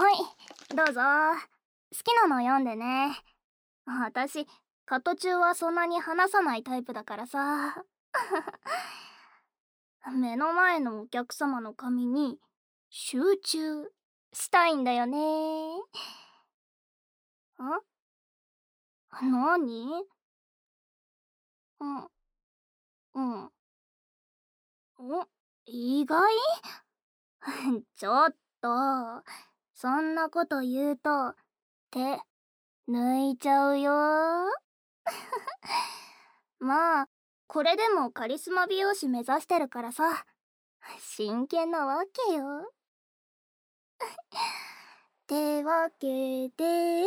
い、どうぞ。好きなの読んでね。私、カット中はそんなに話さないタイプだからさ。目の前のお客様の髪に集中したいんだよね。何？うん、うん。意外？ちょっと、そんなこと言うと、手、抜いちゃうよ。まあ、これでもカリスマ美容師目指してるからさ、真剣なわけよ。ってわけで、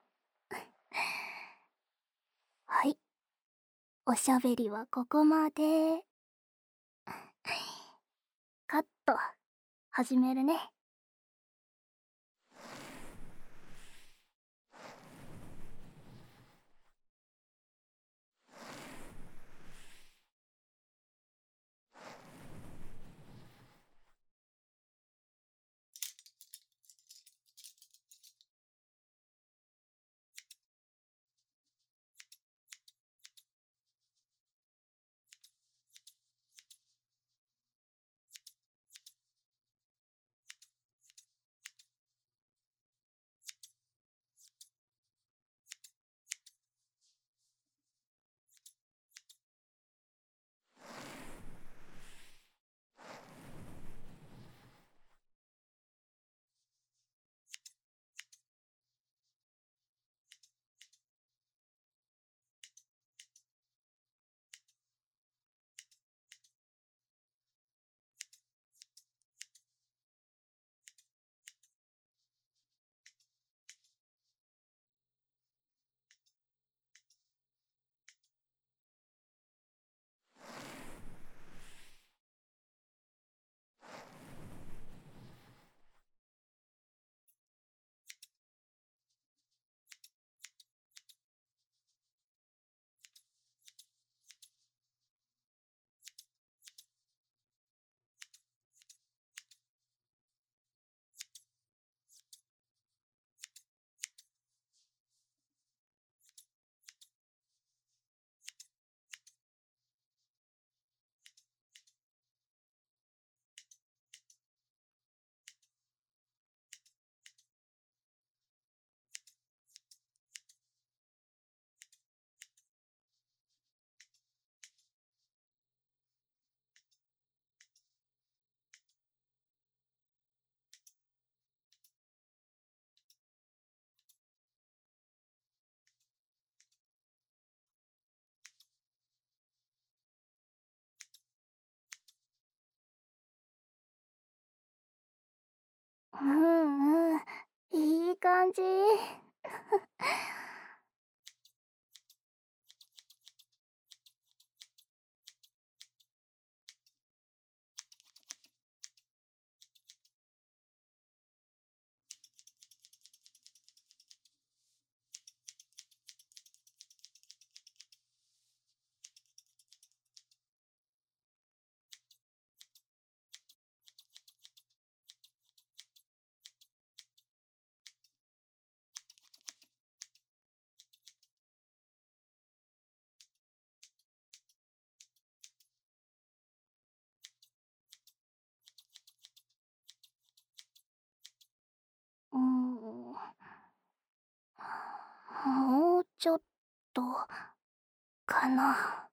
はい、おしゃべりはここまで。カット、始めるね。うんうん、いい感じ。うん、もうちょっと、かな。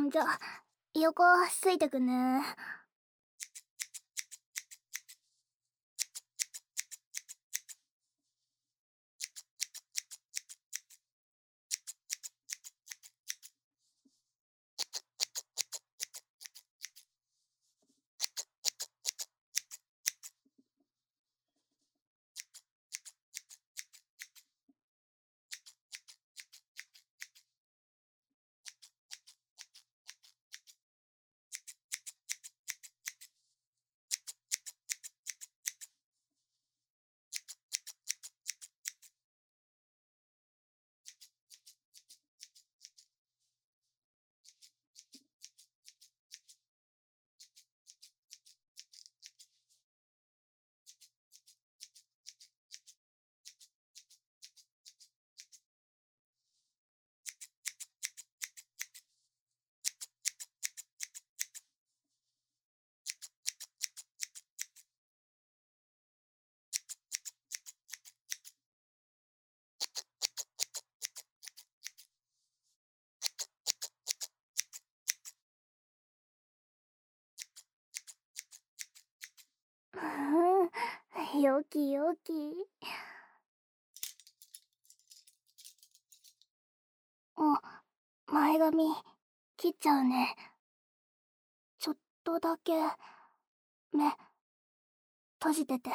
じゃ、横ついてくね。よきよき。あ、前髪切っちゃうね。ちょっとだけ目閉じてて。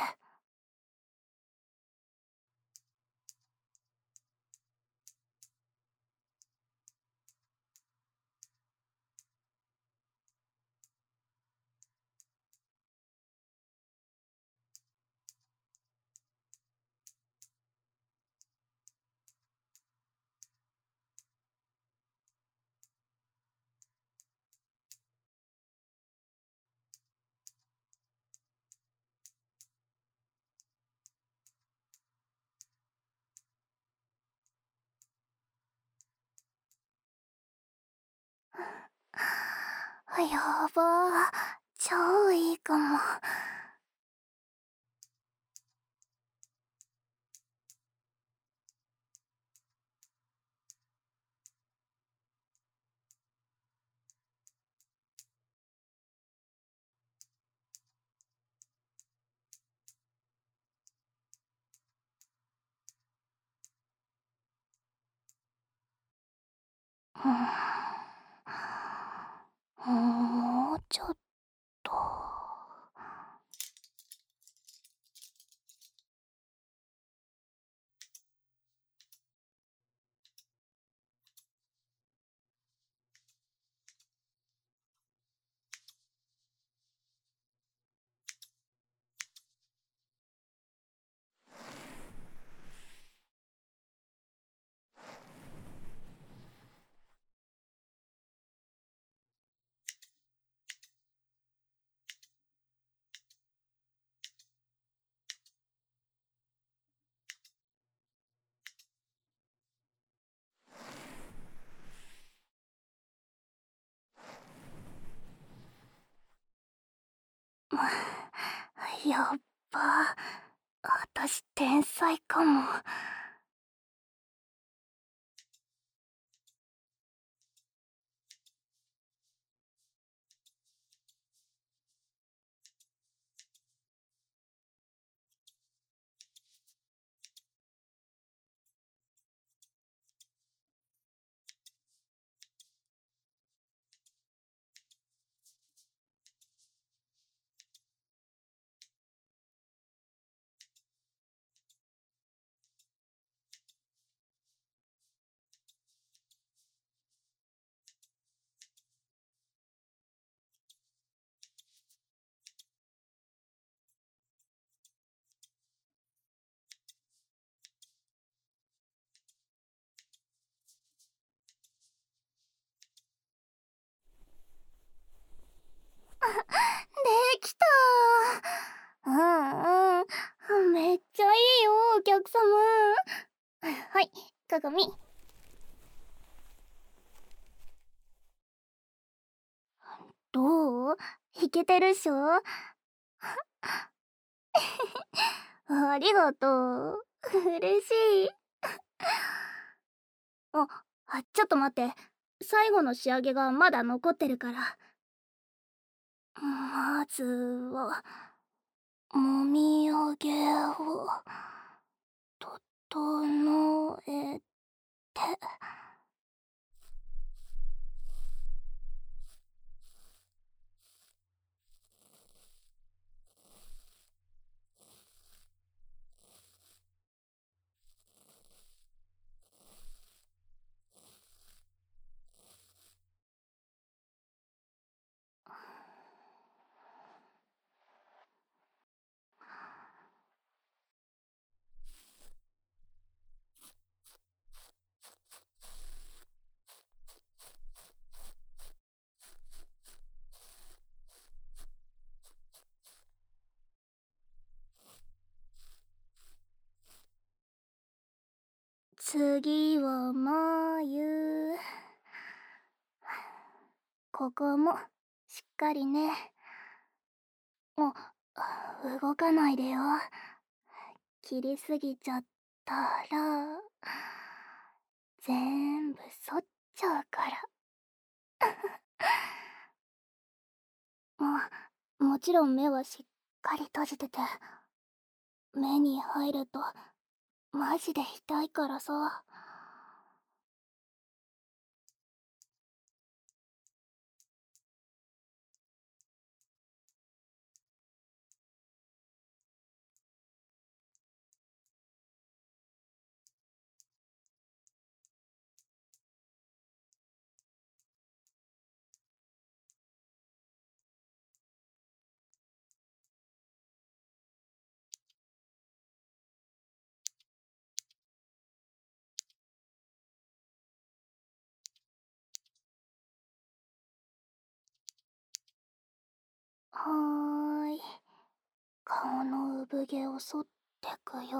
やばー、超いいかも。もうちょっと。やっば、私天才かも。できたー。めっちゃいいよ、お客様。はい、鏡。どう？イケてるっしょ？ありがとう。嬉しい。ちょっと待って。 最後の仕上げがまだ残ってるから。まずはもみあげを整えて。次は眉。ここもしっかりね。動かないでよ。切りすぎちゃったら全部剃っちゃうから。もちろん目はしっかり閉じてて。目に入るとマジで痛いからさ。はーい。顔の産毛を剃ってくよ。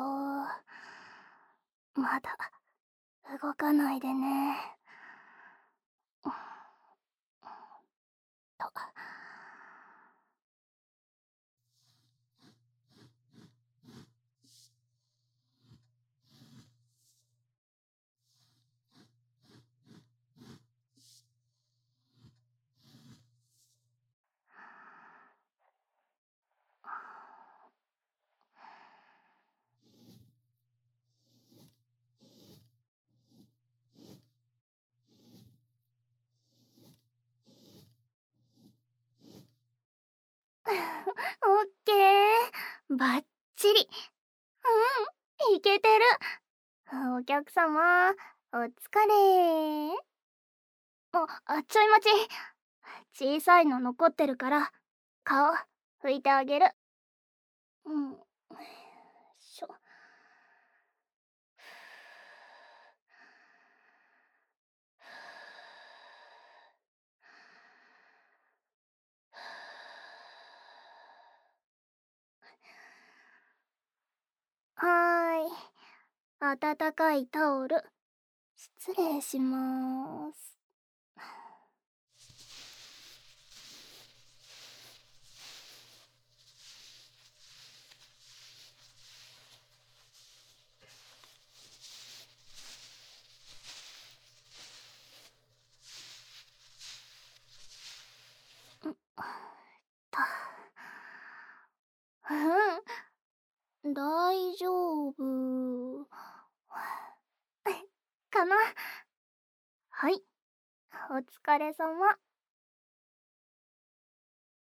まだ動かないでね。と。オッケー。バッチリ。いけてる。お客様、お疲れ。ちょい待ち。小さいの残ってるから顔拭いてあげる。よいしょ。はーい。温かいタオル失礼しまーす。大丈夫かな。はい、お疲れ様。